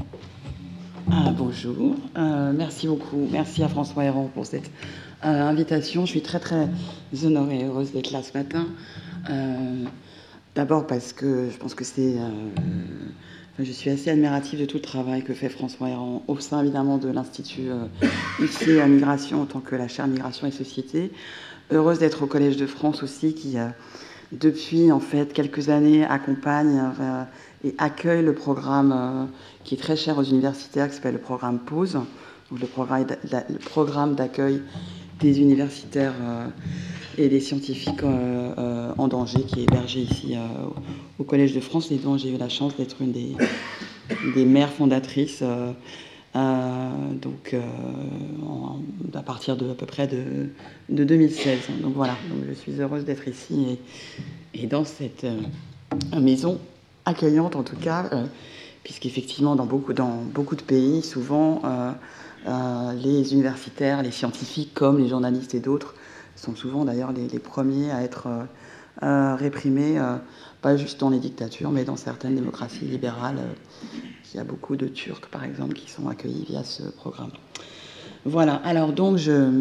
Bonjour, merci beaucoup, merci à François Héran pour cette invitation. Je suis très très honorée et heureuse d'être là ce matin. D'abord parce que je pense que je suis assez admirative de tout le travail que fait François Héran au sein évidemment de l'Institut ICSE à Migration en tant que la chaire Migration et Société. Heureuse d'être au Collège de France aussi qui depuis en fait quelques années accompagne et accueille le programme qui est très cher aux universitaires, qui s'appelle le programme PAUSE, donc le programme d'accueil des universitaires et des scientifiques en danger, qui est hébergé ici au Collège de France, et dont j'ai eu la chance d'être une des mères fondatrices, à partir de à peu près de 2016. Donc voilà, donc je suis heureuse d'être ici et dans cette maison accueillante en tout cas, puisqu'effectivement dans beaucoup de pays, souvent les universitaires, les scientifiques comme les journalistes et d'autres sont souvent d'ailleurs les premiers à être réprimés, pas juste dans les dictatures, mais dans certaines démocraties libérales. Il y a beaucoup de Turcs, par exemple, qui sont accueillis via ce programme. Voilà, alors donc je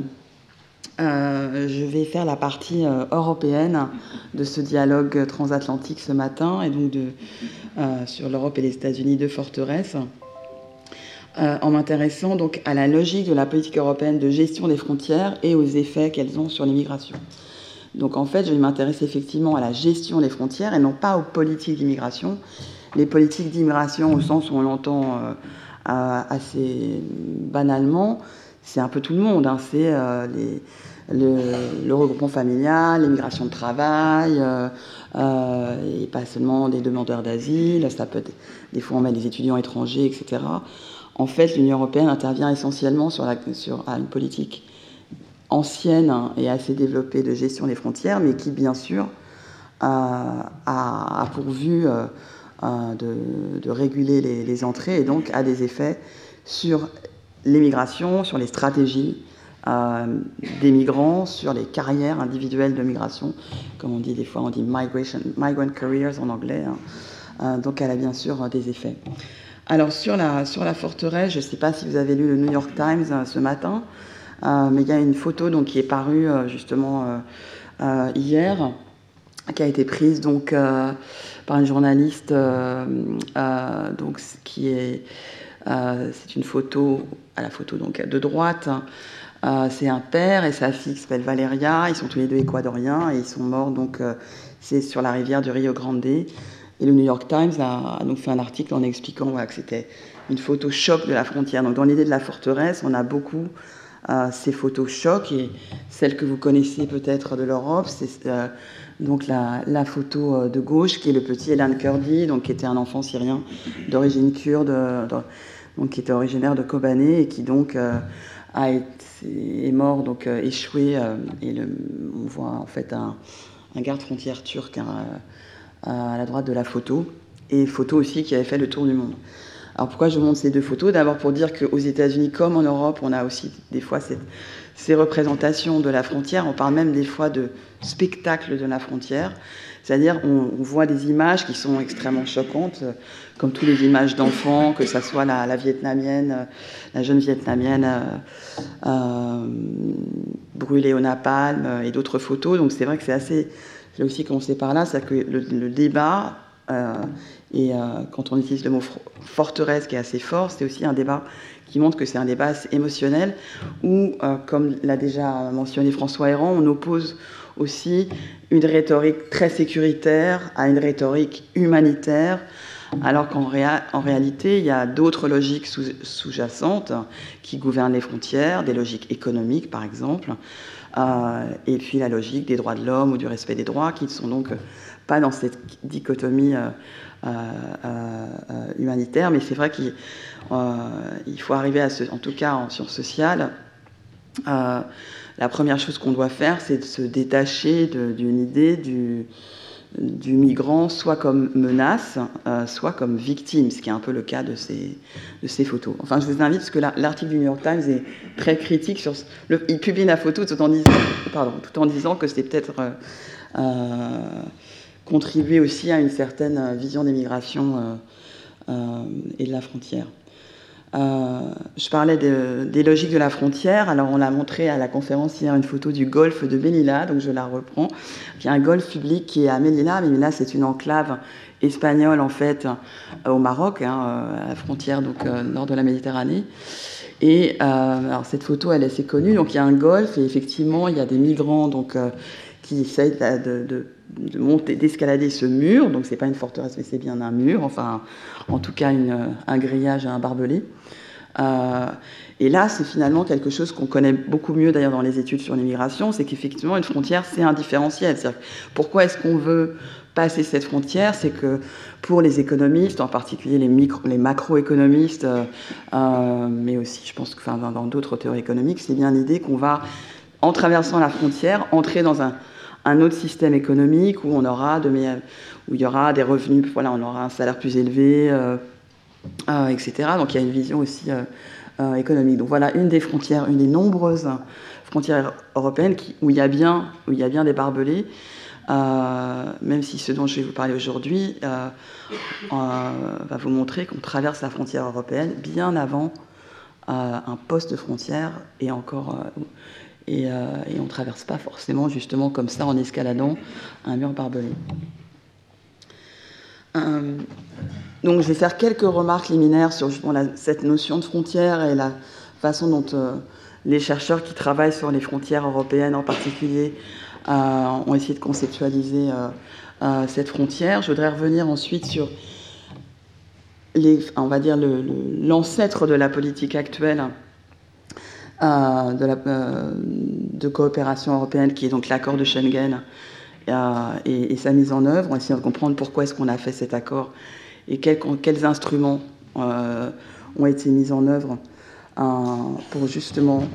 vais faire la partie européenne de ce dialogue transatlantique ce matin, et donc sur l'Europe et les États-Unis de forteresse, en m'intéressant donc à la logique de la politique européenne de gestion des frontières et aux effets qu'elles ont sur l'immigration. Donc en fait, je vais m'intéresser effectivement à la gestion des frontières et non pas aux politiques d'immigration. Les politiques d'immigration, au sens où on l'entend assez banalement, c'est un peu tout le monde. Hein. C'est le regroupement familial, l'immigration de travail, et pas seulement des demandeurs d'asile. Ça peut être, des fois on met des étudiants étrangers, etc. En fait, l'Union européenne intervient essentiellement sur une politique ancienne et assez développée de gestion des frontières, mais qui, bien sûr, a pour vue de réguler les entrées et donc a des effets sur les migrations, sur les stratégies des migrants, sur les carrières individuelles de migration. Comme on dit des fois, on dit migrant careers en anglais. Hein. Donc elle a bien sûr des effets. Alors sur la forteresse, je ne sais pas si vous avez lu le New York Times ce matin, mais il y a une photo donc, qui est parue justement hier, qui a été prise donc, par une journaliste, donc, qui est... c'est une photo, à la photo donc, de droite. C'est un père et sa fille qui s'appelle Valeria. Ils sont tous les deux équadoriens et ils sont morts donc, c'est sur la rivière du Rio Grande. Et le New York Times a donc fait un article en expliquant voilà, que c'était une photo choc de la frontière. Donc dans l'idée de la forteresse, on a beaucoup ces photos choc, et celle que vous connaissez peut-être de l'Europe, c'est donc la photo de gauche qui est le petit Elan Kurdi, donc qui était un enfant syrien d'origine kurde, donc qui était originaire de Kobané et qui donc est mort, donc échoué, et on voit en fait un garde-frontière turc à la droite de la photo, et photo aussi qui avait fait le tour du monde. Alors pourquoi je montre ces deux photos? D'abord pour dire qu'aux États-Unis comme en Europe, on a aussi des fois ces représentations de la frontière. On parle même des fois de spectacle de la frontière. C'est-à-dire on voit des images qui sont extrêmement choquantes, comme toutes les images d'enfants, que ce soit la vietnamienne, la jeune vietnamienne brûlée au napalm, et d'autres photos. Donc c'est vrai que c'est assez... J'ai aussi commencé par là, c'est que le débat, et quand on utilise le mot forteresse qui est assez fort, c'est aussi un débat qui montre que c'est un débat assez émotionnel, où, comme l'a déjà mentionné François Héran, on oppose aussi une rhétorique très sécuritaire à une rhétorique humanitaire, alors qu'en réalité, il y a d'autres logiques sous-jacentes qui gouvernent les frontières, des logiques économiques par exemple, et puis la logique des droits de l'homme ou du respect des droits, qui ne sont donc pas dans cette dichotomie humanitaire. Mais c'est vrai qu'il faut arriver à en tout cas en sciences sociales, la première chose qu'on doit faire, c'est de se détacher d'une idée du migrant soit comme menace, soit comme victime, ce qui est un peu le cas de ces photos. Enfin, je vous invite, parce que l'article du New York Times est très critique sur... il publie la photo tout en disant que c'est peut-être contribuer aussi à une certaine vision des migrations et de la frontière. Je parlais des logiques de la frontière. Alors, on a montré à la conférence hier une photo du golfe de Melilla, donc je la reprends. Il y a un golfe public qui est à Melilla. Melilla, c'est une enclave espagnole, en fait, au Maroc, à la frontière, donc nord de la Méditerranée. Et alors, cette photo, elle est assez connue. Donc, il y a un golfe, et effectivement, il y a des migrants donc, qui essayent de monter, d'escalader ce mur. Donc, c'est pas une forteresse, mais c'est bien un mur. Enfin, en tout cas, un grillage, un barbelé. Et là, c'est finalement quelque chose qu'on connaît beaucoup mieux d'ailleurs dans les études sur l'immigration, c'est qu'effectivement, une frontière, c'est un différentiel. C'est-à-dire, pourquoi est-ce qu'on veut passer cette frontière? C'est que pour les économistes, en particulier les macroéconomistes, mais aussi, je pense que dans d'autres théories économiques, c'est bien l'idée qu'on va, en traversant la frontière, entrer dans un autre système économique où où il y aura des revenus, voilà, on aura un salaire plus élevé, etc. Donc il y a une vision aussi économique. Donc voilà une des frontières, une des nombreuses frontières européennes où il y a bien des barbelés, même si ce dont je vais vous parler aujourd'hui va vous montrer qu'on traverse la frontière européenne bien avant un poste de frontière et encore et on ne traverse pas forcément justement comme ça en escaladant un mur barbelé. Donc je vais faire quelques remarques liminaires sur cette notion de frontière et la façon dont les chercheurs qui travaillent sur les frontières européennes en particulier ont essayé de conceptualiser cette frontière. Je voudrais revenir ensuite sur on va dire l'ancêtre de la politique actuelle de coopération européenne, qui est donc l'accord de Schengen et sa mise en œuvre. On va essayer de comprendre pourquoi est-ce qu'on a fait cet accord et quels instruments ont été mis en œuvre pour justement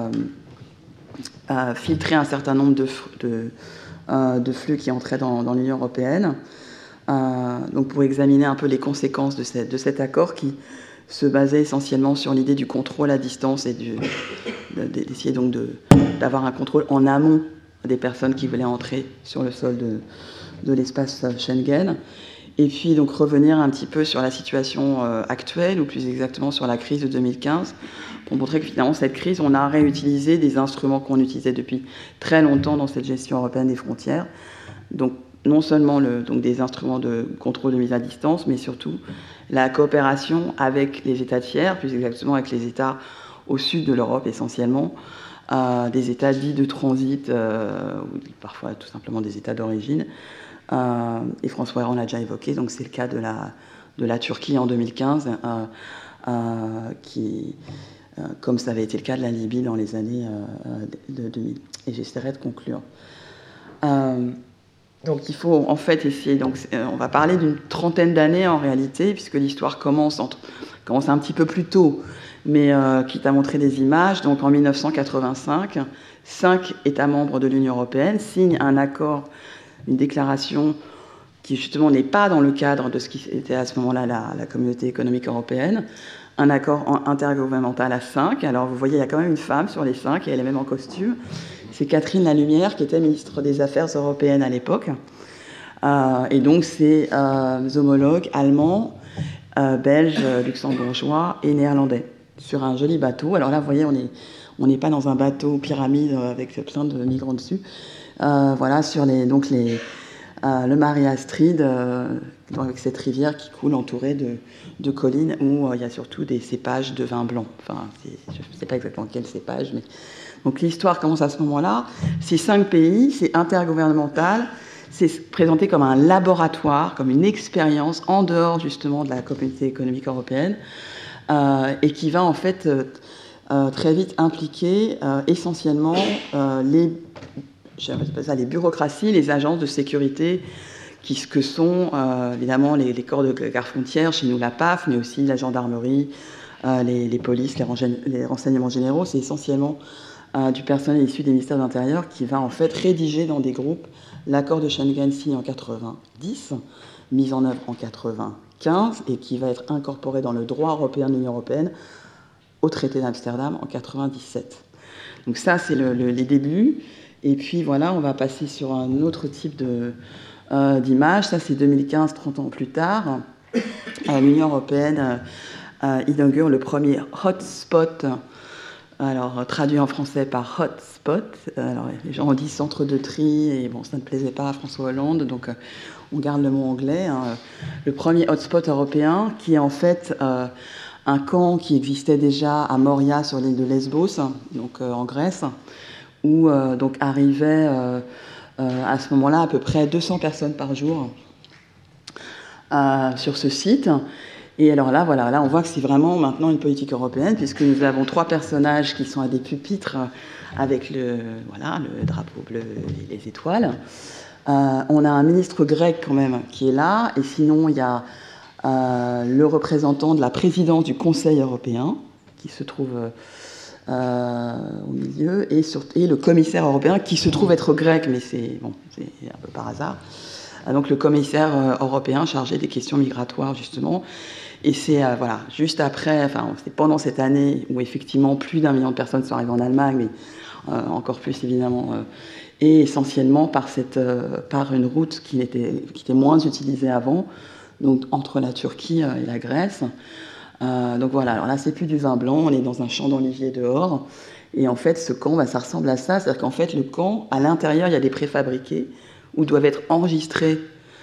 filtrer un certain nombre de flux qui entraient dans l'Union européenne. Donc pour examiner un peu les conséquences de cet accord qui se basait essentiellement sur l'idée du contrôle à distance et d'essayer donc d'avoir un contrôle en amont des personnes qui voulaient entrer sur le sol de l'espace Schengen. Et puis donc revenir un petit peu sur la situation actuelle, ou plus exactement sur la crise de 2015, pour montrer que finalement cette crise, on a réutilisé des instruments qu'on utilisait depuis très longtemps dans cette gestion européenne des frontières. Donc non seulement donc des instruments de contrôle de mise à distance, mais surtout la coopération avec les États tiers, plus exactement avec les États au sud de l'Europe essentiellement, des États dits de transit, ou parfois tout simplement des États d'origine. Et François Héran l'a déjà évoqué, donc c'est le cas de la Turquie en 2015, qui, comme ça avait été le cas de la Libye dans les années de 2000. Et j'essaierai de conclure. Donc il faut en fait essayer, donc on va parler d'une trentaine d'années en réalité, puisque l'histoire commence un petit peu plus tôt, mais quitte à montrer des images. Donc en 1985, 5 États membres de l'Union européenne signent un accord, une déclaration qui justement n'est pas dans le cadre de ce qui était à ce moment-là la communauté économique européenne, un accord intergouvernemental à 5. Alors vous voyez, il y a quand même une femme sur les 5 et elle est même en costume. C'est Catherine Lalumière qui était ministre des Affaires européennes à l'époque. Et donc ses homologues allemands, belges, luxembourgeois et néerlandais sur un joli bateau. Alors là, vous voyez, on n'est pas dans un bateau pyramide avec plein de migrants dessus. Voilà, sur le Marie Astrid, avec cette rivière qui coule entourée de collines où il y a surtout des cépages de vin blanc. Enfin, je ne sais pas exactement quel cépage, mais... Donc l'histoire commence à ce moment-là. Ces 5 pays, c'est intergouvernemental, c'est présenté comme un laboratoire, comme une expérience en dehors justement de la communauté économique européenne, et qui va en fait très vite impliquer essentiellement les bureaucraties, les agences de sécurité, que sont évidemment les corps de garde-frontières, chez nous la PAF, mais aussi la gendarmerie, les polices, les renseignements généraux. C'est essentiellement du personnel issu des ministères de l'Intérieur qui va en fait rédiger dans des groupes l'accord de Schengen signé en 90, mis en œuvre en 95 et qui va être incorporé dans le droit européen de l'Union européenne au traité d'Amsterdam en 97. Donc ça, c'est les débuts. Et puis voilà, on va passer sur un autre type d'image. Ça, c'est 2015, 30 ans plus tard. L'Union européenne inaugure le premier hotspot, alors traduit en français par hotspot. Alors les gens ont dit centre de tri, et bon, ça ne plaisait pas à François Hollande, donc on garde le mot anglais. Le premier hotspot européen, qui est en fait un camp qui existait déjà à Moria sur l'île de Lesbos, donc en Grèce, où donc arrivaient à ce moment-là à peu près 200 personnes par jour sur ce site. Et alors là, voilà, là on voit que c'est vraiment maintenant une politique européenne, puisque nous avons 3 personnages qui sont à des pupitres avec le drapeau bleu et les étoiles. On a un ministre grec quand même qui est là, et sinon il y a le représentant de la présidence du Conseil européen qui se trouve au milieu, et le commissaire européen qui se trouve être grec, mais c'est un peu par hasard. Donc le commissaire européen chargé des questions migratoires, justement. Et c'est juste après, c'est pendant cette année où effectivement plus d'1 million de personnes sont arrivées en Allemagne, mais encore plus évidemment, et essentiellement par une route qui était moins utilisée avant, donc entre la Turquie et la Grèce. Donc voilà, alors là c'est plus du vin blanc, on est dans un champ d'oliviers dehors, et en fait ce camp, ça ressemble à ça, c'est-à-dire qu'en fait le camp, à l'intérieur il y a des préfabriqués où doivent être enregistrées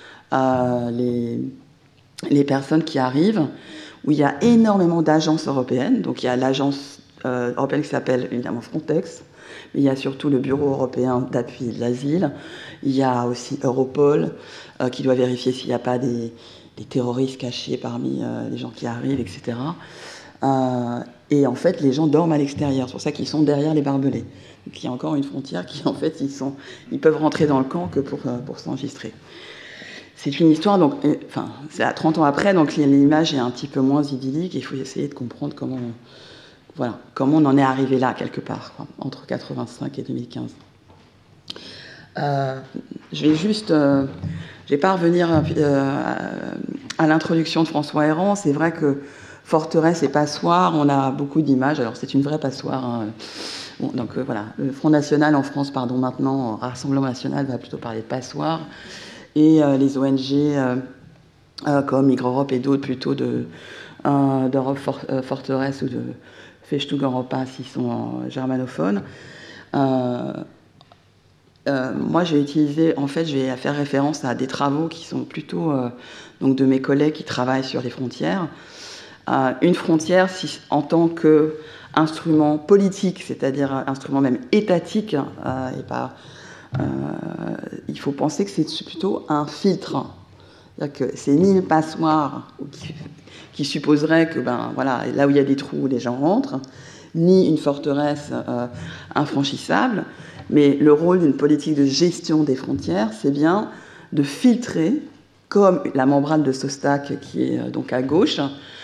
les personnes qui arrivent, où il y a énormément d'agences européennes. Donc il y a l'agence européenne qui s'appelle évidemment Frontex, mais il y a surtout le Bureau européen d'appui de l'asile, il y a aussi Europol qui doit vérifier s'il n'y a pas des terroristes cachés parmi les gens qui arrivent, etc. Et en fait les gens dorment à l'extérieur, c'est pour ça qu'ils sont derrière les barbelés. Donc il y a encore une frontière qui en fait ils peuvent rentrer dans le camp que pour s'enregistrer. C'est une histoire, donc, c'est à 30 ans après, donc l'image est un petit peu moins idyllique, et il faut essayer de comprendre comment on en est arrivé là, quelque part, entre 85 et 2015. Je vais pas revenir à l'introduction de François Héran. C'est vrai que forteresse et passoire, on a beaucoup d'images. Alors c'est une vraie passoire, hein. Bon, donc voilà, le Front National en France, maintenant, Rassemblement National va plutôt parler de passoire. Et les ONG comme Migre Europe et d'autres plutôt d'Europe Forteresse ou de Festung Europa s'ils sont germanophones. Moi je vais faire référence à des travaux qui sont plutôt donc de mes collègues qui travaillent sur les frontières. Une frontière en tant qu'instrument politique, c'est-à-dire instrument même étatique, et pas... il faut penser que c'est plutôt un filtre. C'est-à-dire que c'est ni une passoire qui supposerait que là où il y a des trous, les gens rentrent, ni une forteresse infranchissable, mais le rôle d'une politique de gestion des frontières, c'est bien de filtrer, comme la membrane de Sostak qui est donc à gauche,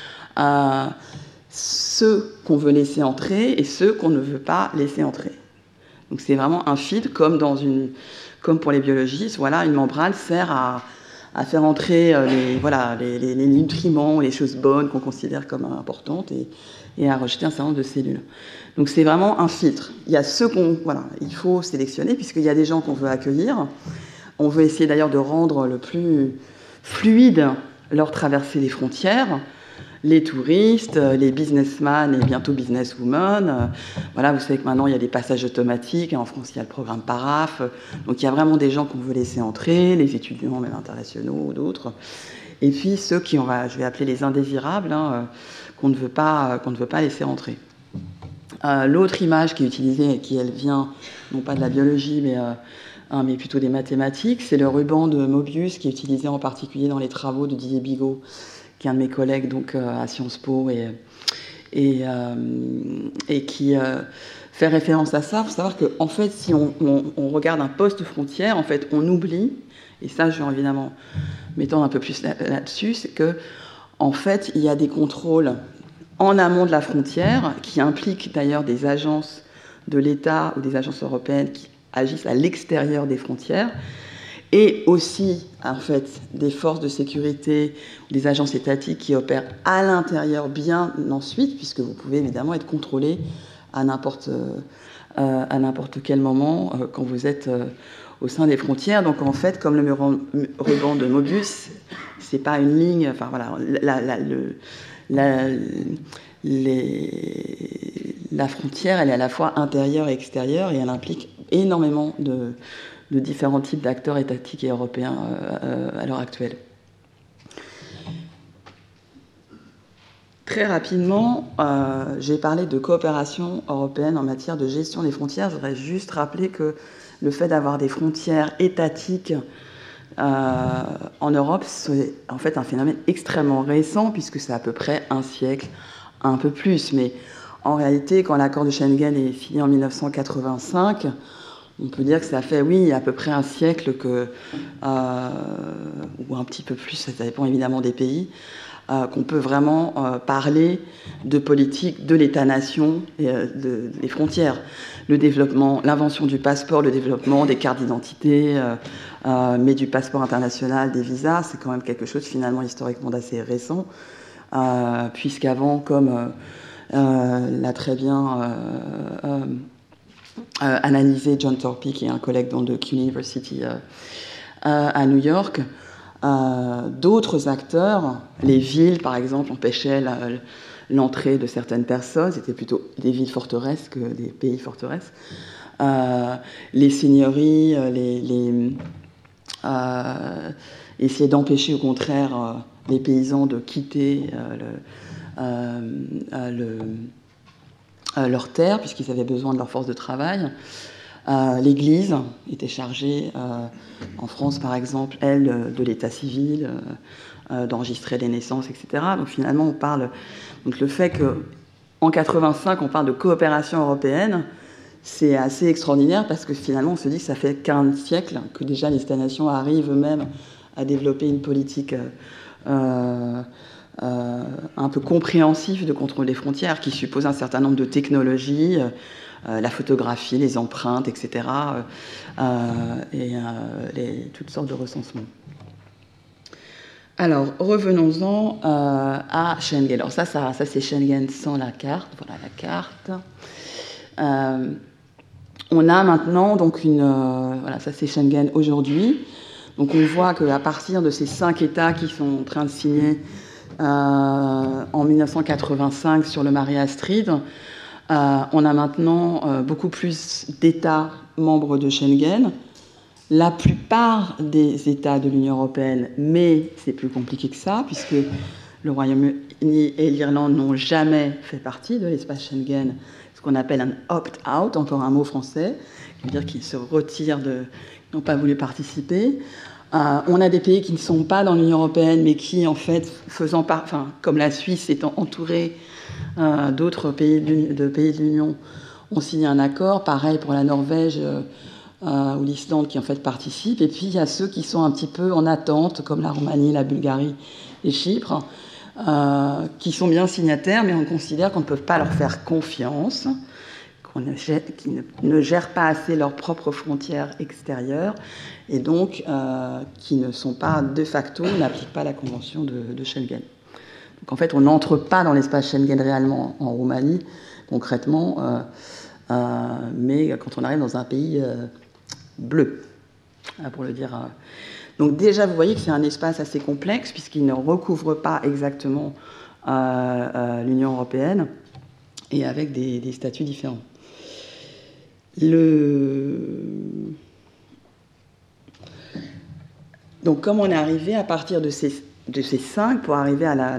ceux qu'on veut laisser entrer et ceux qu'on ne veut pas laisser entrer. Donc c'est vraiment un filtre, comme pour les biologistes, une membrane sert à faire entrer les nutriments, les choses bonnes qu'on considère comme importantes et à rejeter un certain nombre de cellules. Donc c'est vraiment un filtre. Il y a ceux il faut sélectionner, puisqu'il y a des gens qu'on veut accueillir. On veut essayer d'ailleurs de rendre le plus fluide leur traversée des frontières. Les touristes, les businessmen et bientôt businesswomen. Vous savez que maintenant il y a des passages automatiques. En France, il y a le programme PARAF. Donc il y a vraiment des gens qu'on veut laisser entrer, les étudiants même internationaux ou d'autres. Et puis ceux je vais appeler les indésirables, qu'on ne veut pas laisser entrer. L'autre image qui est utilisée et qui elle vient non pas de la biologie mais plutôt des mathématiques, c'est le ruban de Mobius qui est utilisé en particulier dans les travaux de Didier Bigot, qui est un de mes collègues donc à Sciences Po et qui fait référence à ça. Il faut savoir que en fait, si on regarde un poste frontière, en fait, on oublie, et ça, je vais évidemment m'étendre un peu plus là-dessus, c'est que en fait, il y a des contrôles en amont de la frontière qui impliquent d'ailleurs des agences de l'État ou des agences européennes qui agissent à l'extérieur des frontières. Et aussi, en fait, des forces de sécurité, des agences étatiques qui opèrent à l'intérieur bien ensuite, puisque vous pouvez évidemment être contrôlé à n'importe quel moment quand vous êtes au sein des frontières. Donc en fait, comme le ruban de Mobius, c'est pas une ligne. la frontière, elle est à la fois intérieure et extérieure, et elle implique énormément de différents types d'acteurs étatiques et européens à l'heure actuelle. Très rapidement, j'ai parlé de coopération européenne en matière de gestion des frontières. Je voudrais juste rappeler que le fait d'avoir des frontières étatiques en Europe, c'est en fait un phénomène extrêmement récent, puisque c'est à peu près un siècle, un peu plus. Mais en réalité, quand l'accord de Schengen est signé en 1985, on peut dire que ça fait, oui, à peu près un siècle que, ou un petit peu plus, ça dépend évidemment des pays, qu'on peut vraiment parler de politique de l'État-nation et des frontières. Le développement, l'invention du passeport, le développement des cartes d'identité, mais du passeport international, des visas, c'est quand même quelque chose finalement historiquement d'assez récent, puisqu'avant, comme l'a très bien analysé John Torpey, qui est un collègue de Keele University à New York, d'autres acteurs, les villes par exemple, empêchaient l'entrée de certaines personnes, c'était plutôt des villes forteresses que des pays forteresses. Les seigneuries, essayaient d'empêcher au contraire les paysans de quitter leurs terres, puisqu'ils avaient besoin de leur force de travail. L'Église était chargée, en France par exemple, elle, de l'état civil, d'enregistrer les naissances, etc. Donc finalement, on parle. Donc le fait qu'en 85, on parle de coopération européenne, c'est assez extraordinaire parce que finalement, on se dit que ça fait 15 siècles que déjà les États-nations arrivent eux-mêmes à développer une politique un peu compréhensive de contrôle des frontières, qui suppose un certain nombre de technologies. La photographie, les empreintes, etc. Et toutes sortes de recensements. Alors, revenons-en à Schengen. Alors ça c'est Schengen sans la carte. Voilà la carte. On a maintenant donc voilà, ça c'est Schengen aujourd'hui. Donc on voit qu'à partir de ces 5 États qui sont en train de signer en 1985 sur le Marie-Astrid, on a maintenant beaucoup plus d'États membres de Schengen. La plupart des États de l'Union européenne, mais c'est plus compliqué que ça, puisque le Royaume-Uni et l'Irlande n'ont jamais fait partie de l'espace Schengen, ce qu'on appelle un opt-out, encore un mot français, qui veut dire qu'ils se retirent, n'ont pas voulu participer. On a des pays qui ne sont pas dans l'Union européenne, mais qui, en fait, comme la Suisse étant entourée d'autres pays de l'Union, ont signé un accord. Pareil pour la Norvège ou l'Islande qui, en fait, participent. Et puis, il y a ceux qui sont un petit peu en attente, comme la Roumanie, la Bulgarie et Chypre, qui sont bien signataires, mais on considère qu'on ne peut pas leur faire confiance, qui ne gèrent pas assez leurs propres frontières extérieures, et donc qui ne sont pas de facto, n'appliquent pas la convention de Schengen. Donc en fait, on n'entre pas dans l'espace Schengen réellement en Roumanie, concrètement, mais quand on arrive dans un pays bleu, pour le dire. Donc déjà, vous voyez que c'est un espace assez complexe, puisqu'il ne recouvre pas exactement l'Union européenne, et avec des statuts différents. Donc, comme on est arrivé à partir de ces 5 pour arriver à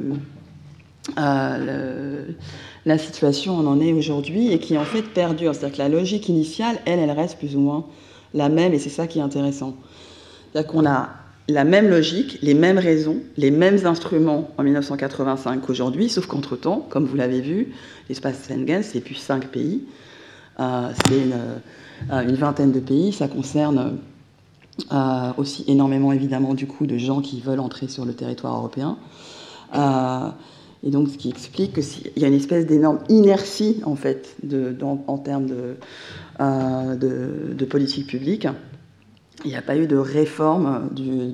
la situation où on en est aujourd'hui, et qui en fait perdure. C'est-à-dire que la logique initiale, elle reste plus ou moins la même, et c'est ça qui est intéressant. C'est-à-dire qu'on a la même logique, les mêmes raisons, les mêmes instruments en 1985 qu'aujourd'hui, sauf qu'entre-temps, comme vous l'avez vu, l'espace Schengen, c'est plus 5 pays. C'est une vingtaine de pays. Ça concerne aussi énormément, évidemment, du coup, de gens qui veulent entrer sur le territoire européen. Et donc, ce qui explique qu'il y a une espèce d'énorme inertie, en fait, en termes de politique publique. Il n'y a pas eu de réforme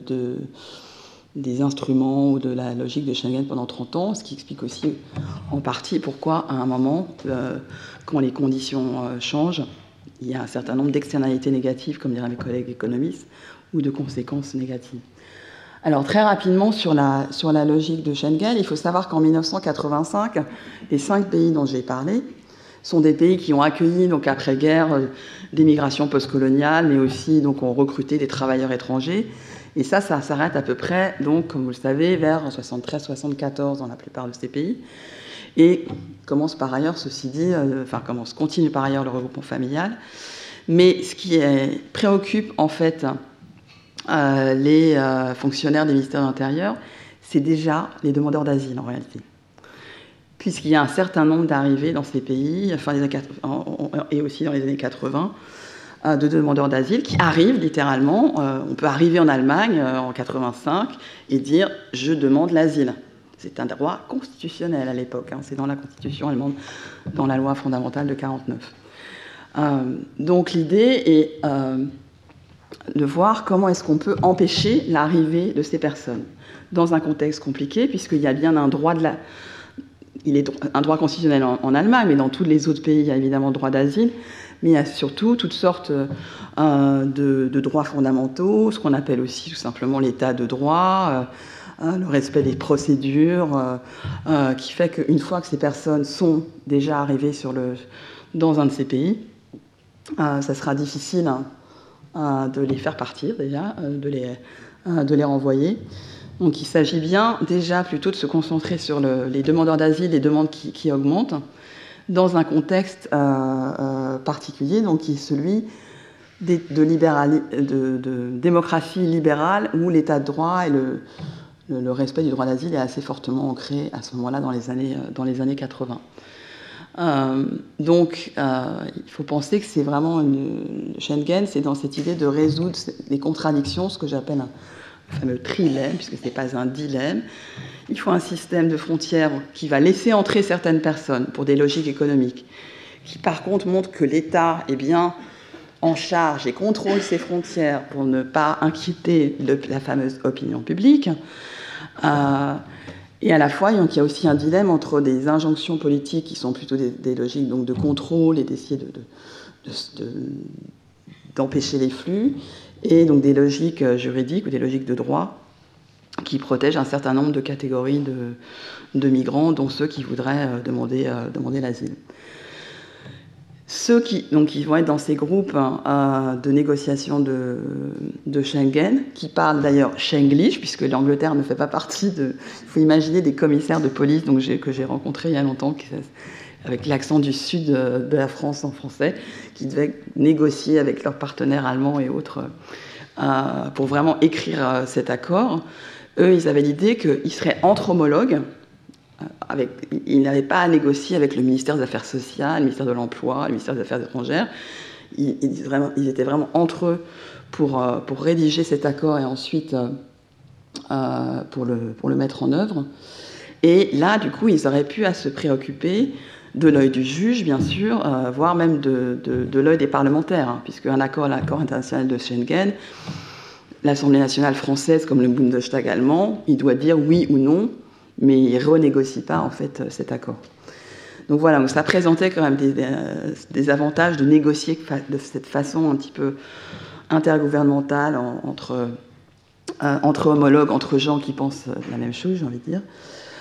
des instruments ou de la logique de Schengen pendant 30 ans, ce qui explique aussi en partie pourquoi, à un moment, quand les conditions changent, il y a un certain nombre d'externalités négatives, comme diraient mes collègues économistes, ou de conséquences négatives. Alors très rapidement sur la logique de Schengen, il faut savoir qu'en 1985, les 5 pays dont j'ai parlé sont des pays qui ont accueilli donc après-guerre des migrations postcoloniales, mais aussi donc ont recruté des travailleurs étrangers. Et ça s'arrête à peu près, donc comme vous le savez, vers 73-74 dans la plupart de ces pays. Et commence par ailleurs, ceci dit, continue par ailleurs le regroupement familial. Mais ce qui préoccupe en fait les fonctionnaires des ministères de l'Intérieur, c'est déjà les demandeurs d'asile en réalité. Puisqu'il y a un certain nombre d'arrivées dans ces pays, et aussi dans les années 80, de demandeurs d'asile qui arrivent littéralement. On peut arriver en Allemagne en 85 et dire « je demande l'asile ». C'est un droit constitutionnel à l'époque, c'est dans la Constitution allemande, dans la loi fondamentale de 1949. Donc l'idée est de voir comment est-ce qu'on peut empêcher l'arrivée de ces personnes dans un contexte compliqué, puisqu'il y a bien un droit un droit constitutionnel en Allemagne, mais dans tous les autres pays, il y a évidemment le droit d'asile, mais il y a surtout toutes sortes de droits fondamentaux, ce qu'on appelle aussi tout simplement l'état de droit, le respect des procédures, qui fait qu'une fois que ces personnes sont déjà arrivées dans un de ces pays, ça sera difficile de les faire partir déjà, de les renvoyer. Donc il s'agit bien déjà plutôt de se concentrer sur les demandeurs d'asile, les demandes qui augmentent, dans un contexte particulier, donc qui est celui de démocratie libérale, où l'état de droit et le respect du droit d'asile est assez fortement ancré à ce moment-là dans les années 80. Donc il faut penser que c'est vraiment Schengen, c'est dans cette idée de résoudre les contradictions, ce que j'appelle un fameux trilemme, puisque ce n'est pas un dilemme. Il faut un système de frontières qui va laisser entrer certaines personnes pour des logiques économiques, qui par contre montre que l'État est bien en charge et contrôle ses frontières pour ne pas inquiéter la fameuse opinion publique. Et à la fois, il y a aussi un dilemme entre des injonctions politiques qui sont plutôt des logiques donc, de contrôle et d'essayer d'empêcher les flux, et donc des logiques juridiques ou des logiques de droit qui protègent un certain nombre de catégories de migrants, dont ceux qui voudraient demander l'asile. Ceux qui vont être dans ces groupes de négociation de Schengen, qui parlent d'ailleurs Shenglish, puisque l'Angleterre ne fait pas partie de... Il faut imaginer des commissaires de police que j'ai rencontrés il y a longtemps, avec l'accent du sud de la France en français, qui devaient négocier avec leurs partenaires allemands et autres pour vraiment écrire cet accord. Eux, ils avaient l'idée qu'ils seraient entre homologues. Ils n'avaient pas à négocier avec le ministère des Affaires sociales, le ministère de l'Emploi, le ministère des Affaires étrangères. Ils étaient vraiment entre eux pour rédiger cet accord et ensuite pour le mettre en œuvre. Et là, du coup, ils auraient pu à se préoccuper de l'œil du juge, bien sûr, voire même de l'œil des parlementaires, puisque l'accord international de Schengen, l'Assemblée nationale française, comme le Bundestag allemand, il doit dire oui ou non, mais il ne renégocie pas, en fait, cet accord. Donc voilà, donc ça présentait quand même des avantages de négocier de cette façon un petit peu intergouvernementale entre homologues, entre gens qui pensent la même chose, j'ai envie de dire,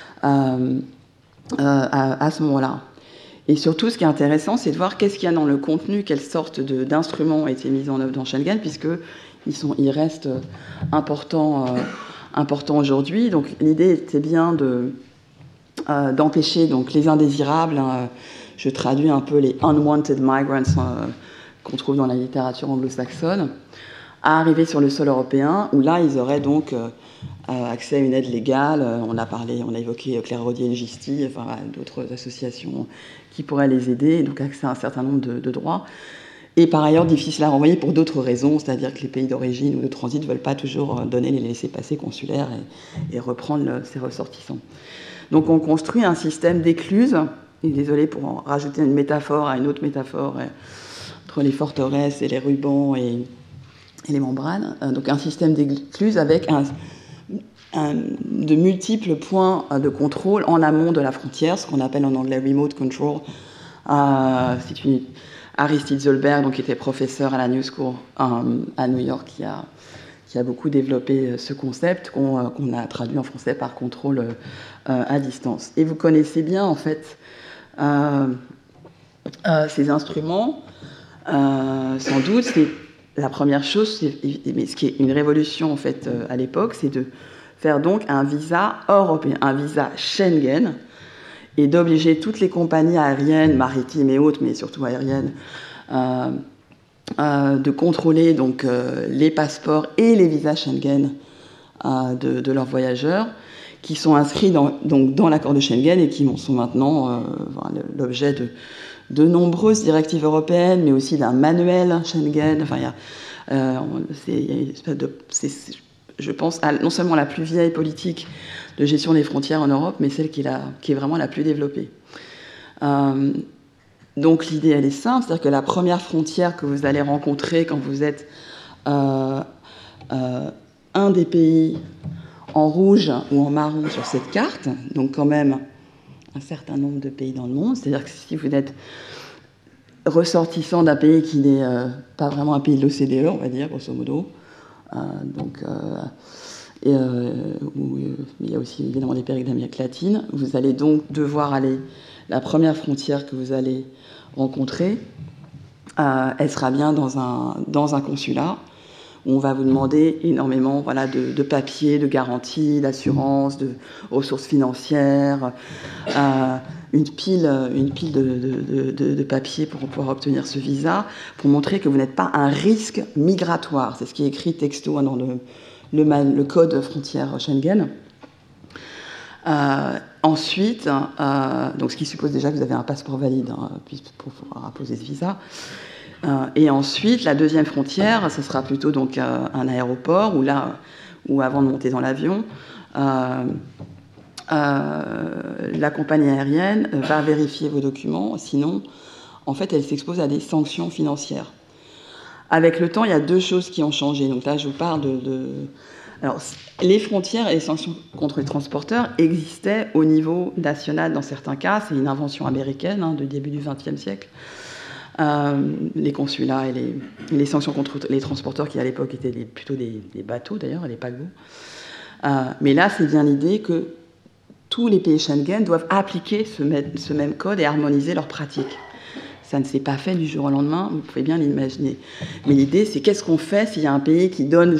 à ce moment-là. Et surtout, ce qui est intéressant, c'est de voir qu'est-ce qu'il y a dans le contenu, quelle sorte d'instruments ont été mis en œuvre dans Schengen, puisqu'ils restent importants aujourd'hui. Donc l'idée était bien d'empêcher donc, les indésirables, je traduis un peu les unwanted migrants qu'on trouve dans la littérature anglo-saxonne, à arriver sur le sol européen, où là, ils auraient donc accès à une aide légale. On a évoqué Claire Rodier et Gisti, enfin, d'autres associations qui pourraient les aider, donc accès à un certain nombre de droits. Et par ailleurs, difficile à renvoyer pour d'autres raisons, c'est-à-dire que les pays d'origine ou de transit ne veulent pas toujours donner les laissez-passer consulaires et reprendre ses ressortissants. Donc on construit un système d'écluses, et désolé pour en rajouter une métaphore à une autre métaphore, entre les forteresses et les rubans et les membranes, donc un système d'écluses avec de multiples points de contrôle en amont de la frontière, ce qu'on appelle en anglais remote control. Aristide Zolberg, donc, qui était professeur à la New School à New York, qui a beaucoup développé ce concept qu'on a traduit en français par contrôle à distance. Et vous connaissez bien, en fait, ces instruments. Sans doute, c'est la première chose, mais ce qui est une révolution, en fait, à l'époque, c'est de faire donc un visa européen, un visa Schengen, et d'obliger toutes les compagnies aériennes, maritimes et autres, mais surtout aériennes, de contrôler donc, les passeports et les visas Schengen de leurs voyageurs, qui sont inscrits dans l'accord de Schengen et qui sont maintenant l'objet de nombreuses directives européennes, mais aussi d'un manuel Schengen. Enfin, je pense, non seulement la plus vieille politique de gestion des frontières en Europe, mais celle qui est vraiment la plus développée. Donc l'idée, elle est simple, c'est-à-dire que la première frontière que vous allez rencontrer quand vous êtes un des pays en rouge ou en marron sur cette carte, donc quand même un certain nombre de pays dans le monde, c'est-à-dire que si vous êtes ressortissant d'un pays qui n'est pas vraiment un pays de l'OCDE, on va dire, grosso modo, il y a aussi évidemment des pays d'Amérique latine, vous allez donc devoir aller, la première frontière que vous allez rencontrer, elle sera bien dans un consulat, où on va vous demander énormément de papiers, de garanties, d'assurances, de ressources financières, une pile de papiers pour pouvoir obtenir ce visa, pour montrer que vous n'êtes pas un risque migratoire. C'est ce qui est écrit texto dans le code frontière Schengen. Ensuite, donc ce qui suppose déjà que vous avez un passeport valide pour pouvoir apposer ce visa. Et ensuite, la deuxième frontière, ce sera plutôt donc un aéroport où avant de monter dans l'avion, la compagnie aérienne va vérifier vos documents, sinon, en fait, elle s'expose à des sanctions financières. Avec le temps, il y a deux choses qui ont changé. Donc là, je vous parle Alors, les frontières et les sanctions contre les transporteurs existaient au niveau national dans certains cas. C'est une invention américaine du début du XXe siècle. Les consulats et les sanctions contre les transporteurs qui à l'époque étaient plutôt des bateaux d'ailleurs, et les paquebots. Mais là, c'est bien l'idée que tous les pays Schengen doivent appliquer ce même code et harmoniser leurs pratiques. Ça ne s'est pas fait du jour au lendemain, vous pouvez bien l'imaginer. Mais l'idée, c'est qu'est-ce qu'on fait s'il y a un pays qui donne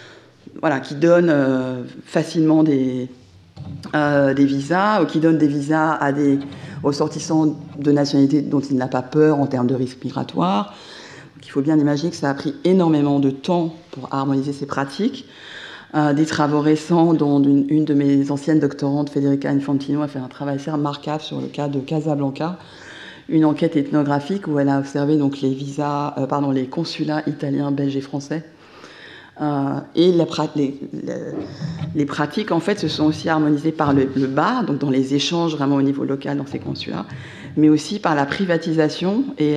facilement des visas, ou qui donne des visas aux sortissants de nationalités dont il n'a pas peur en termes de risque migratoire. Donc, il faut bien imaginer que ça a pris énormément de temps pour harmoniser ces pratiques. Des travaux récents, dont une de mes anciennes doctorantes, Federica Infantino, a fait un travail assez remarquable sur le cas de Casablanca, une enquête ethnographique où elle a observé donc les consulats italiens, belges et français. Et les pratiques, en fait, se sont aussi harmonisées par le bas, donc dans les échanges vraiment au niveau local dans ces consulats, mais aussi par la privatisation et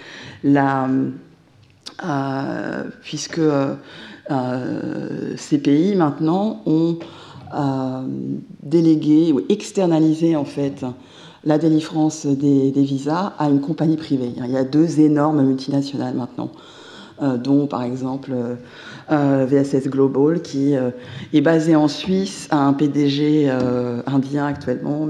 puisque ces pays maintenant ont délégué ou externalisé en fait la délivrance des visas à une compagnie privée. Il y a deux énormes multinationales maintenant, dont par exemple VSS Global, qui est basé en Suisse, a un PDG indien actuellement,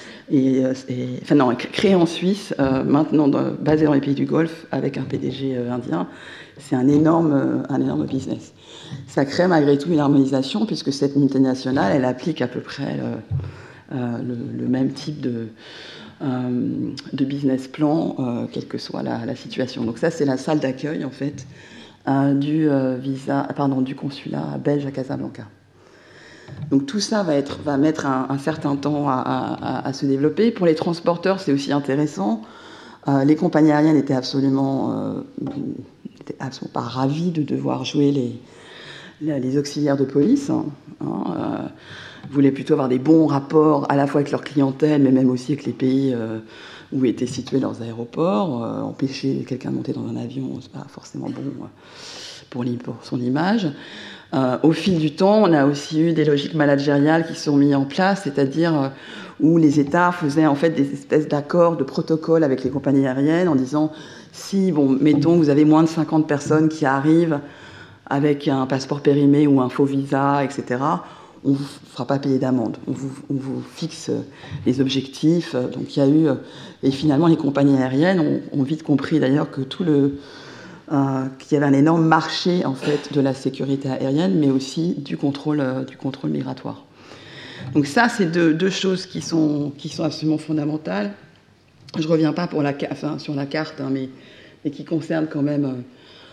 créé en Suisse, maintenant basé dans les pays du Golfe, avec un PDG indien. C'est un énorme business. Ça crée malgré tout une harmonisation, puisque cette multinationale, elle applique à peu près le même type de business plan, quelle que soit la situation. Donc ça, c'est la salle d'accueil, en fait, du consulat belge à Casablanca. Donc tout ça va mettre un certain temps à se développer. Pour les transporteurs, c'est aussi intéressant. Les compagnies aériennes n'étaient absolument pas ravies de devoir jouer les auxiliaires de police. Voulaient plutôt avoir des bons rapports à la fois avec leur clientèle, mais même aussi avec les pays où étaient situés leurs aéroports. Empêcher quelqu'un de monter dans un avion, c'est pas forcément bon pour son image. Au fil du temps, on a aussi eu des logiques managériales qui sont mises en place, c'est-à-dire où les États faisaient en fait des espèces d'accords, de protocoles avec les compagnies aériennes en disant si, mettons, vous avez moins de 50 personnes qui arrivent avec un passeport périmé ou un faux visa, etc., on ne vous fera pas payer d'amende. On vous fixe les objectifs. Donc il y a eu... Et finalement, les compagnies aériennes ont vite compris d'ailleurs que qu'il y avait un énorme marché en fait, de la sécurité aérienne, mais aussi du contrôle migratoire. Donc ça, c'est deux choses qui sont absolument fondamentales. Je ne reviens pas sur la carte, hein, mais qui concernent quand même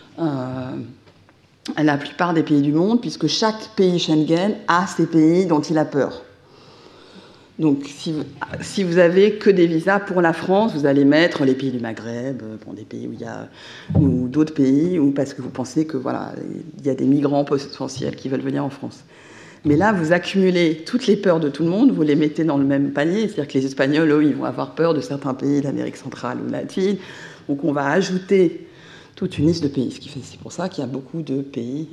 la plupart des pays du monde, puisque chaque pays Schengen a ses pays dont il a peur. Donc si vous avez que des visas pour la France, vous allez mettre les pays du Maghreb, des pays ou d'autres pays, ou parce que vous pensez que voilà, il y a des migrants potentiels qui veulent venir en France. Mais là, vous accumulez toutes les peurs de tout le monde, vous les mettez dans le même panier. C'est-à-dire que les Espagnols, eux, ils vont avoir peur de certains pays d'Amérique centrale ou latine. Donc on va ajouter toute une liste de pays. C'est pour ça qu'il y a beaucoup de pays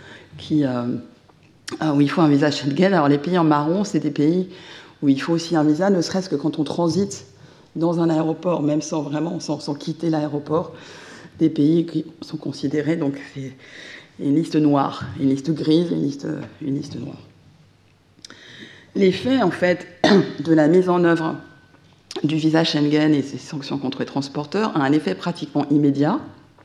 où il faut un visa Schengen. Alors les pays en marron, c'est des pays où il faut aussi un visa, ne serait-ce que quand on transite dans un aéroport, même sans quitter l'aéroport, des pays qui sont considérés, donc c'est une liste noire, une liste grise, une liste noire. L'effet, en fait, de la mise en œuvre du visa Schengen et ses sanctions contre les transporteurs a un effet pratiquement immédiat,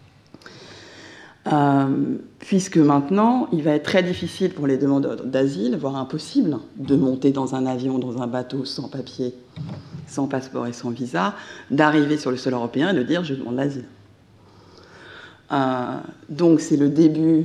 puisque maintenant, il va être très difficile pour les demandeurs d'asile, voire impossible, de monter dans un avion, dans un bateau sans papier, sans passeport et sans visa, d'arriver sur le sol européen et de dire « je demande l'asile ». Donc c'est le début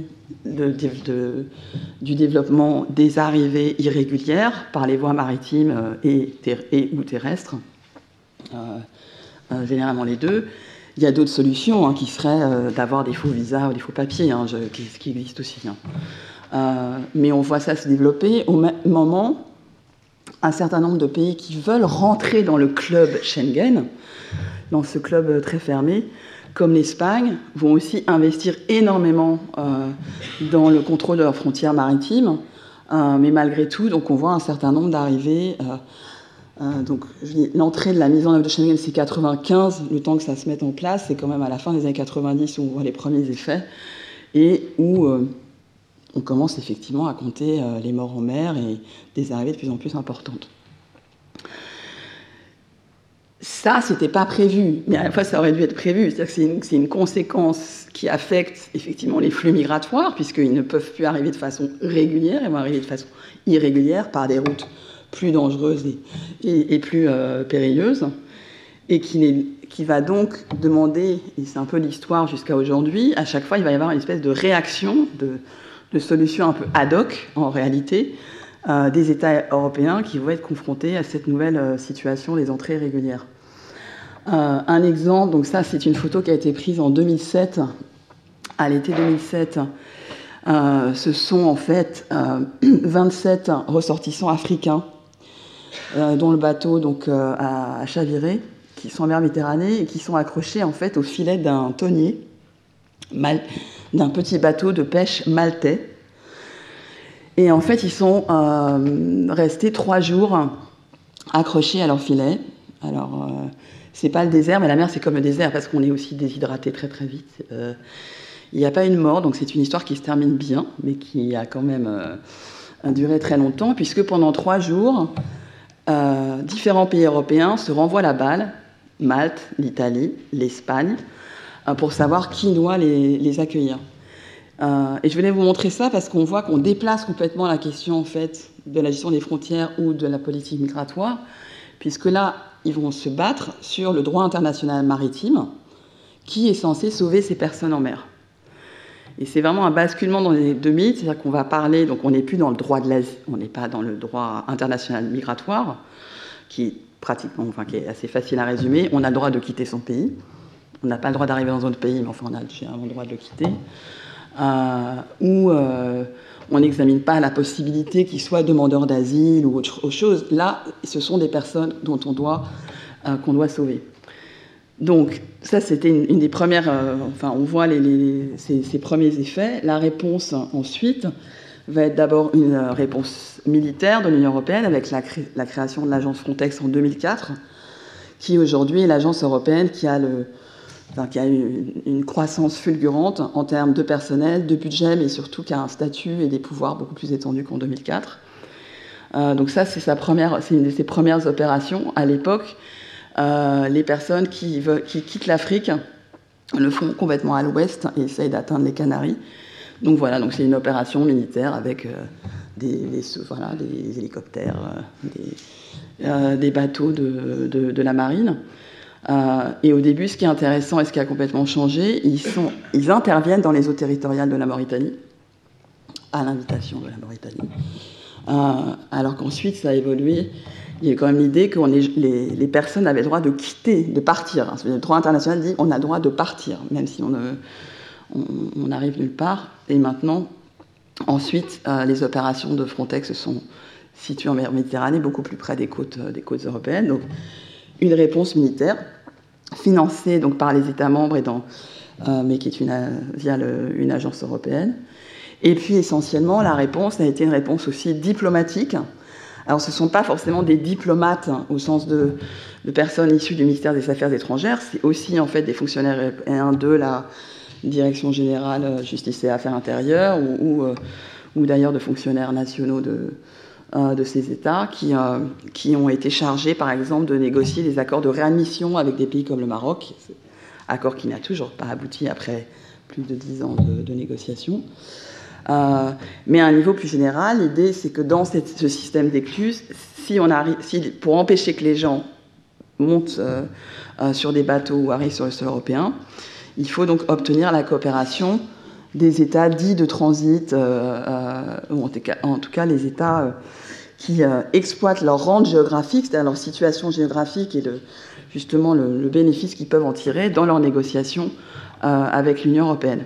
du développement des arrivées irrégulières par les voies maritimes et ou terrestres, généralement les deux. Il y a d'autres solutions qui seraient d'avoir des faux visas ou des faux papiers, qui existent aussi. Mais on voit ça se développer au même moment. Un certain nombre de pays qui veulent rentrer dans le club Schengen, dans ce club très fermé, comme l'Espagne, vont aussi investir énormément dans le contrôle de leurs frontières maritimes. Mais malgré tout, donc on voit un certain nombre d'arrivées. Donc, l'entrée de la mise en œuvre de Schengen, c'est 95. Le temps que ça se mette en place, c'est quand même à la fin des années 90 où on voit les premiers effets et où on commence effectivement à compter les morts en mer et des arrivées de plus en plus importantes. Ça, c'était pas prévu, mais à la fois, ça aurait dû être prévu. C'est-à-dire que c'est une conséquence qui affecte effectivement les flux migratoires, puisqu'ils ne peuvent plus arriver de façon régulière, ils vont arriver de façon irrégulière par des routes plus dangereuses et plus périlleuses, et qui va donc demander, et c'est un peu l'histoire jusqu'à aujourd'hui, à chaque fois, il va y avoir une espèce de réaction, de solution un peu ad hoc, en réalité, des États européens qui vont être confrontés à cette nouvelle situation des entrées régulières. Un exemple, donc ça c'est une photo qui a été prise en 2007, à l'été 2007. Ce sont en fait 27 ressortissants africains dont le bateau donc, a chaviré, qui sont en mer Méditerranée et qui sont accrochés en fait au filet d'un thonier, d'un petit bateau de pêche maltais. Et en fait, ils sont restés 3 jours accrochés à leur filet. Alors, c'est pas le désert, mais la mer, c'est comme le désert, parce qu'on est aussi déshydraté très très vite. Il n'y a pas une mort, donc c'est une histoire qui se termine bien, mais qui a quand même duré très longtemps, puisque pendant 3 jours, différents pays européens se renvoient la balle, Malte, l'Italie, l'Espagne, pour savoir qui doit les accueillir. Et je voulais vous montrer ça parce qu'on voit qu'on déplace complètement la question en fait, de la gestion des frontières ou de la politique migratoire, puisque là, ils vont se battre sur le droit international maritime qui est censé sauver ces personnes en mer. Et c'est vraiment un basculement dans les deux mythes, c'est-à-dire qu'on va parler, donc on n'est plus dans le droit de l'asile, on n'est pas dans le droit international migratoire, qui est pratiquement, enfin qui est assez facile à résumer. On a le droit de quitter son pays, on n'a pas le droit d'arriver dans un autre pays, mais enfin on a généralement le droit de le quitter. Où on n'examine pas la possibilité qu'ils soient demandeurs d'asile ou autre chose. Là, ce sont des personnes dont qu'on doit sauver. Donc, ça, c'était une des premières... on voit ces premiers effets. La réponse, ensuite, va être d'abord une réponse militaire de l'Union européenne avec la création de l'agence Frontex en 2004, qui aujourd'hui est l'agence européenne qui a qui a une croissance fulgurante en termes de personnel, de budget, mais surtout qui a un statut et des pouvoirs beaucoup plus étendus qu'en 2004. Donc ça, c'est une de ses premières opérations. À l'époque, les personnes qui quittent l'Afrique le font complètement à l'ouest et essayent d'atteindre les Canaries. Donc voilà, donc c'est une opération militaire avec des hélicoptères, des bateaux de la marine. Et au début, ce qui est intéressant et ce qui a complètement changé, ils interviennent dans les eaux territoriales de la Mauritanie, à l'invitation de la Mauritanie. Alors qu'ensuite, ça a évolué. Il y a quand même l'idée que les personnes avaient le droit de quitter, de partir. Le droit international dit qu'on a le droit de partir, même si on n'arrive nulle part. Et maintenant, ensuite, les opérations de Frontex se sont situées en mer Méditerranée, beaucoup plus près des côtes européennes. Donc, une réponse militaire financée donc, par les États membres, mais qui est via une agence européenne. Et puis, essentiellement, la réponse a été une réponse aussi diplomatique. Alors, ce ne sont pas forcément des diplomates au sens de personnes issues du ministère des Affaires étrangères, c'est aussi en fait des fonctionnaires européens de la Direction générale Justice et Affaires intérieures ou d'ailleurs de fonctionnaires nationaux de ces États qui ont été chargés, par exemple, de négocier des accords de réadmission avec des pays comme le Maroc, accord qui n'a toujours pas abouti après plus de 10 ans de négociations. Mais à un niveau plus général, l'idée, c'est que dans ce système d'écluse, pour empêcher que les gens montent sur des bateaux ou arrivent sur le sol européen, il faut donc obtenir la coopération des États dits de transit, ou en tout cas les États qui exploitent leur rente géographique, c'est-à-dire leur situation géographique et justement le bénéfice qu'ils peuvent en tirer dans leurs négociations avec l'Union européenne.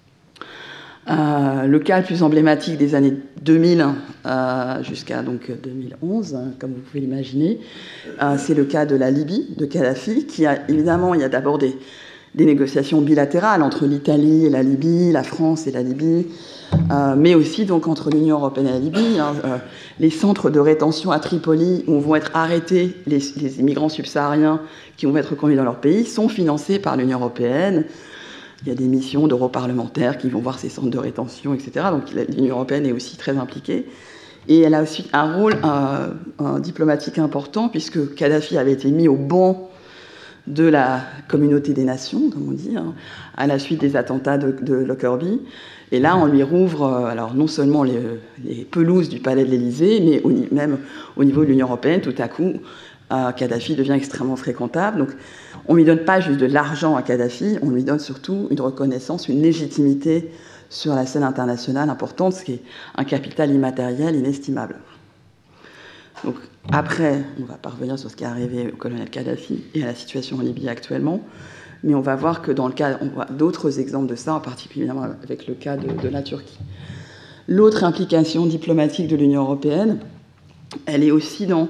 Le cas le plus emblématique des années 2000 jusqu'à donc 2011, comme vous pouvez l'imaginer, c'est le cas de la Libye, de Kadhafi, évidemment, il y a d'abord des négociations bilatérales entre l'Italie et la Libye, la France et la Libye, mais aussi donc entre l'Union européenne et la Libye. Les centres de rétention à Tripoli où vont être arrêtés les immigrants subsahariens qui vont être conduits dans leur pays sont financés par l'Union européenne. Il y a des missions d'europarlementaires qui vont voir ces centres de rétention, etc. Donc l'Union européenne est aussi très impliquée. Et elle a aussi un rôle diplomatique important, puisque Kadhafi avait été mis au banc de la communauté des nations, comme on dit, à la suite des attentats de Lockerbie. Et là, on lui rouvre alors non seulement les pelouses du palais de l'Élysée, mais même au niveau de l'Union européenne, tout à coup, Kadhafi devient extrêmement fréquentable. Donc, on ne lui donne pas juste de l'argent à Kadhafi, on lui donne surtout une reconnaissance, une légitimité sur la scène internationale importante, ce qui est un capital immatériel inestimable. Donc, après, on va pas revenir sur ce qui est arrivé au colonel Kadhafi et à la situation en Libye actuellement, mais on va voir que dans le cas, on voit d'autres exemples de ça, en particulier avec le cas de la Turquie. L'autre implication diplomatique de l'Union européenne, elle est aussi dans...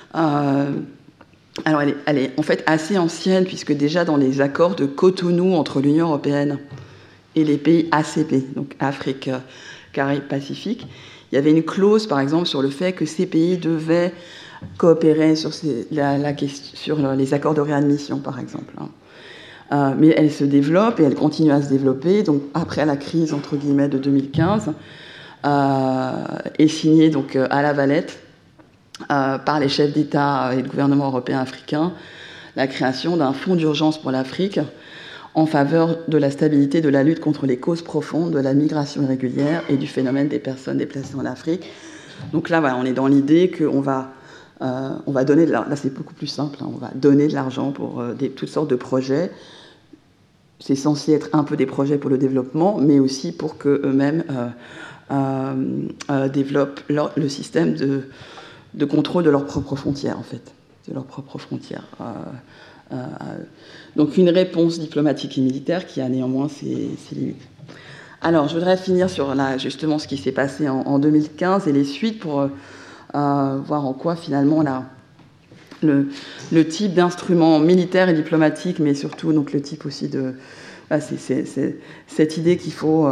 alors elle est en fait assez ancienne, puisque déjà dans les accords de Cotonou entre l'Union européenne et les pays ACP, donc Afrique, Caraïbes, Pacifique, il y avait une clause, par exemple, sur le fait que ces pays devaient coopérer sur les accords de réadmission, par exemple. Mais elle se développe et elle continue à se développer. Donc, après la crise, entre guillemets, de 2015, est signée donc, à La Valette par les chefs d'État et de gouvernement européens africains la création d'un fonds d'urgence pour l'Afrique en faveur de la stabilité, de la lutte contre les causes profondes de la migration irrégulière et du phénomène des personnes déplacées en Afrique. Donc là, voilà, on est dans l'idée qu'on va donner de l'argent. Là, c'est beaucoup plus simple. On va donner de l'argent pour toutes sortes de projets. C'est censé être un peu des projets pour le développement, mais aussi pour qu'eux-mêmes développent le système de contrôle de leurs propres frontières, en fait. De leurs propres frontières. Donc une réponse diplomatique et militaire qui a néanmoins ses limites. Alors, je voudrais finir sur justement ce qui s'est passé en 2015 et les suites pour voir en quoi finalement le type d'instrument militaire et diplomatique, mais surtout donc le type aussi de... c'est cette idée qu'il faut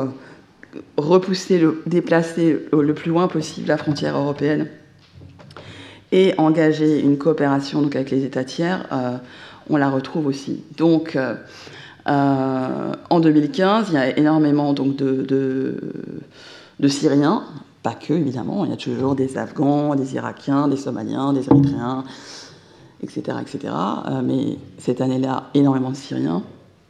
déplacer le plus loin possible la frontière européenne et engager une coopération donc, avec les États tiers, on la retrouve aussi. Donc, En 2015, il y a énormément donc, de Syriens, pas que évidemment, il y a toujours des Afghans, des Irakiens, des Somaliens, des Érythréens, etc. etc. Mais cette année-là, énormément de Syriens,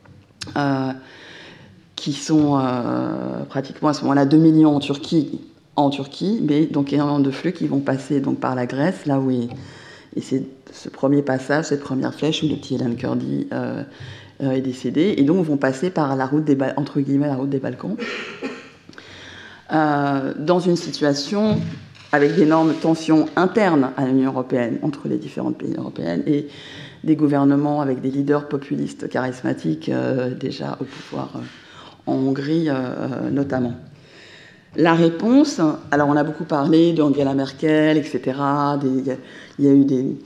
qui sont pratiquement à ce moment-là 2 millions en Turquie, mais donc énormément de flux qui vont passer donc, par la Grèce, là où et c'est ce premier passage, cette première flèche où le petit Elan Kurdi est décédé, et donc vont passer par la route entre guillemets la route des Balkans, dans une situation avec d'énormes tensions internes à l'Union européenne, entre les différents pays européens, et des gouvernements avec des leaders populistes charismatiques déjà au pouvoir en Hongrie notamment. La réponse, alors on a beaucoup parlé d'Angela Merkel, etc. Il y a eu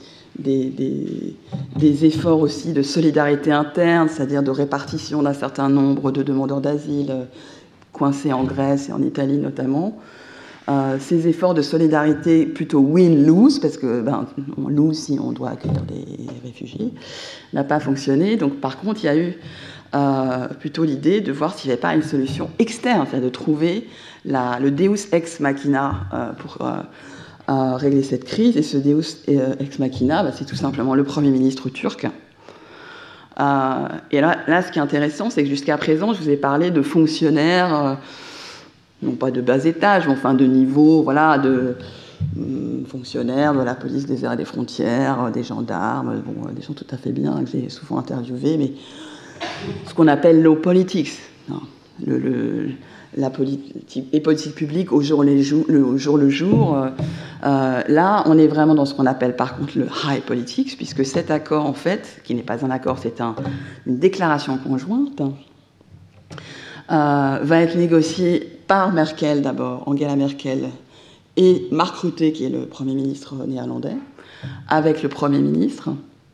des efforts aussi de solidarité interne, c'est-à-dire de répartition d'un certain nombre de demandeurs d'asile coincés en Grèce et en Italie notamment. Ces efforts de solidarité plutôt win-lose, parce que on lose si on doit accueillir des réfugiés, n'a pas fonctionné. Donc par contre, il y a eu plutôt l'idée de voir s'il n'y avait pas une solution externe, c'est-à-dire de trouver le deus ex machina pour régler cette crise. Et ce deus ex machina, c'est tout simplement le Premier ministre turc. Et là, ce qui est intéressant, c'est que jusqu'à présent, je vous ai parlé de fonctionnaires, non pas de bas étage, mais enfin de niveau, voilà, de fonctionnaires de la police des airs et des frontières, des gendarmes, des gens tout à fait bien, que j'ai souvent interviewés, mais ce qu'on appelle low politics, les politiques publiques au jour le jour. Là, on est vraiment dans ce qu'on appelle par contre le high politics, puisque cet accord, en fait, qui n'est pas un accord, c'est une déclaration conjointe, va être négocié par Merkel d'abord, Angela Merkel, et Mark Rutte, qui est le Premier ministre néerlandais, avec le Premier ministre.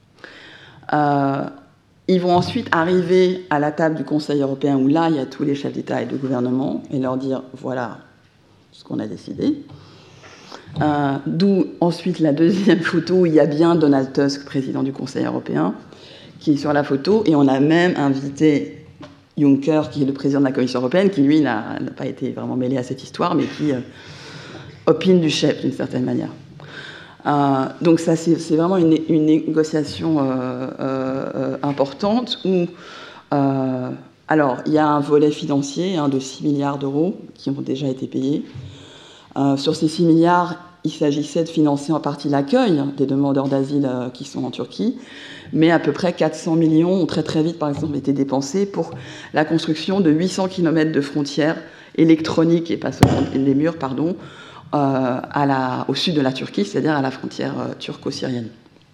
Ils vont ensuite arriver à la table du Conseil européen, où là, il y a tous les chefs d'État et de gouvernement, et leur dire, voilà ce qu'on a décidé. D'où ensuite la deuxième photo, où il y a bien Donald Tusk, président du Conseil européen, qui est sur la photo, et on a même invité Juncker, qui est le président de la Commission européenne, qui lui n'a pas été vraiment mêlé à cette histoire, mais qui opine du chef d'une certaine manière. Donc ça, c'est vraiment une négociation importante où, alors, il y a un volet financier de 6 milliards d'euros qui ont déjà été payés. Sur ces 6 milliards, il s'agissait de financer en partie l'accueil des demandeurs d'asile qui sont en Turquie, mais à peu près 400 millions ont très très vite, par exemple, été dépensés pour la construction de 800 km de frontières électroniques, et pas seulement les murs, pardon, au sud de la Turquie, c'est-à-dire à la frontière turco-syrienne.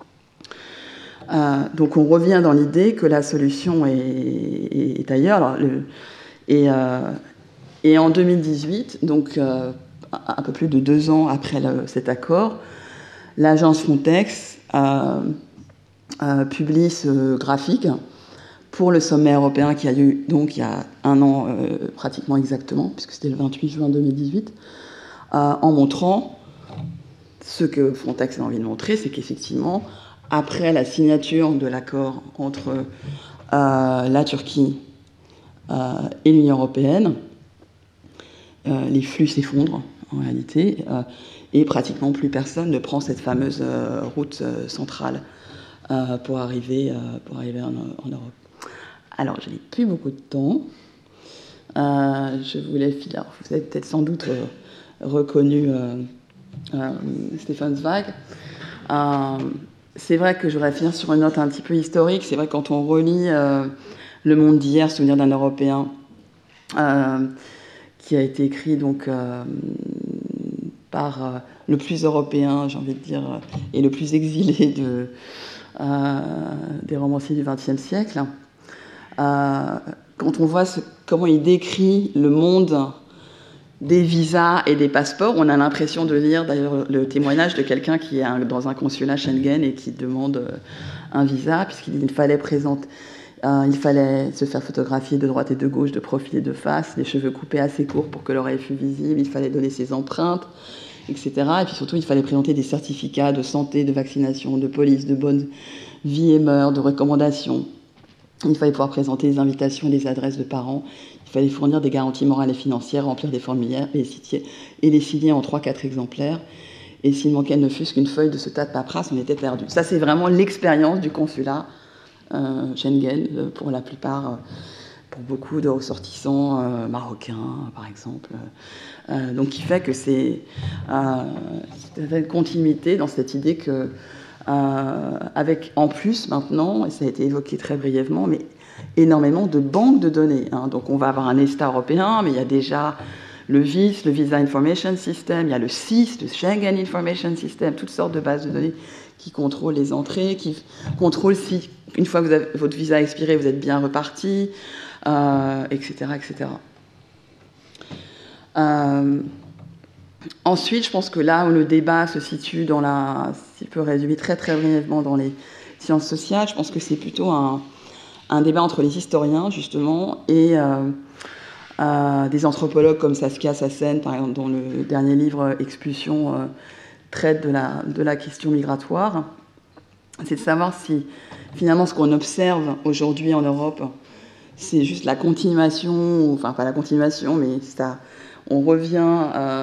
Donc on revient dans l'idée que la solution est ailleurs. Alors, et en 2018, donc un peu plus de 2 ans après cet accord, l'agence Frontex publie ce graphique pour le sommet européen qui a lieu donc il y a 1 an pratiquement exactement, puisque c'était le 28 juin 2018, en montrant ce que Frontex a envie de montrer, c'est qu'effectivement, après la signature de l'accord entre la Turquie et l'Union européenne, les flux s'effondrent en réalité, et pratiquement plus personne ne prend cette fameuse route centrale pour arriver en Europe. Alors, je n'ai plus beaucoup de temps. Je voulais finir. Vous avez peut-être sans doute reconnu Stefan Zweig. C'est vrai que je voudrais finir sur une note un petit peu historique. C'est vrai que quand on relit Le Monde d'hier, Souvenir d'un Européen, qui a été écrit donc par le plus européen, j'ai envie de dire, et le plus exilé des romanciers du XXe siècle. Quand on voit comment il décrit le monde des visas et des passeports, on a l'impression de lire d'ailleurs le témoignage de quelqu'un qui est dans un consulat Schengen et qui demande un visa, puisqu'il fallait se faire photographier de droite et de gauche, de profil et de face, les cheveux coupés assez courts pour que l'oreille fût visible, il fallait donner ses empreintes, etc. Et puis surtout, il fallait présenter des certificats de santé, de vaccination, de police, de bonne vie et mœurs, de recommandations. Il fallait pouvoir présenter les invitations et les adresses de parents. Il fallait fournir des garanties morales et financières, remplir des formulaires et les signer en 3-4 exemplaires. Et s'il manquait ne fût-ce qu'une feuille de ce tas de paperasse, on était perdu. Ça, c'est vraiment l'expérience du consulat Schengen, pour la plupart, pour beaucoup de ressortissants marocains, par exemple. Donc, qui fait que c'est une continuité dans cette idée que, avec en plus maintenant, et ça a été évoqué très brièvement, mais énormément de banques de données. Donc, on va avoir un ESTA européen, mais il y a déjà le VIS, le Visa Information System, il y a le SIS, le Schengen Information System, toutes sortes de bases de données qui contrôlent les entrées, qui contrôlent si, une fois que votre visa a expiré, vous êtes bien reparti, etc., etc. Ensuite, je pense que là où le débat se situe dans si je peux résumer très très brièvement dans les sciences sociales, je pense que c'est plutôt un débat entre les historiens, justement, et des anthropologues comme Saskia Sassen, par exemple, dont le dernier livre, Expulsion, traite de la question migratoire. C'est de savoir si, finalement, ce qu'on observe aujourd'hui en Europe, c'est juste la continuation, enfin, pas la continuation, mais on revient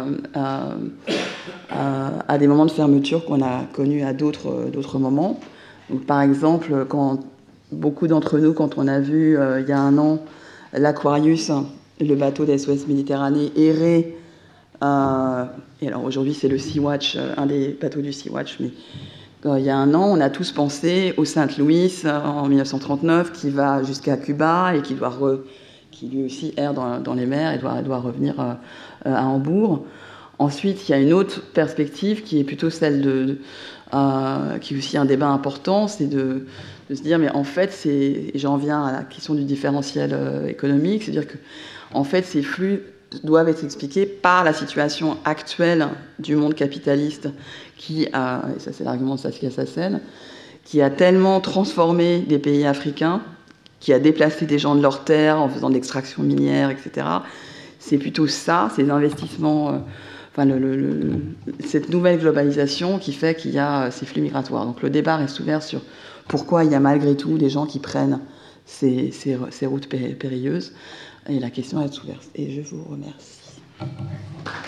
à des moments de fermeture qu'on a connus à d'autres moments. Donc, par exemple, quand beaucoup d'entre nous, quand on a vu, il y a un an, l'Aquarius, le bateau d'SOS Méditerranée, errer, et alors aujourd'hui c'est le Sea-Watch, un des bateaux du Sea-Watch, mais il y a un an, on a tous pensé au Saint-Louis en 1939, qui va jusqu'à Cuba et qui lui aussi erre dans les mers et doit revenir à Hambourg. Ensuite, il y a une autre perspective qui est plutôt celle qui est aussi un débat important, c'est de se dire, mais en fait, et j'en viens à la question du différentiel économique, c'est-à-dire que en fait, ces flux doivent être expliqués par la situation actuelle du monde capitaliste et ça c'est l'argument de Saskia Sassen, qui a tellement transformé des pays africains, qui a déplacé des gens de leurs terres en faisant de l'extraction minière, etc. C'est plutôt ça, ces investissements, cette nouvelle globalisation qui fait qu'il y a ces flux migratoires. Donc le débat reste ouvert sur pourquoi il y a malgré tout des gens qui prennent ces routes périlleuses. Et la question est ouverte. Et je vous remercie.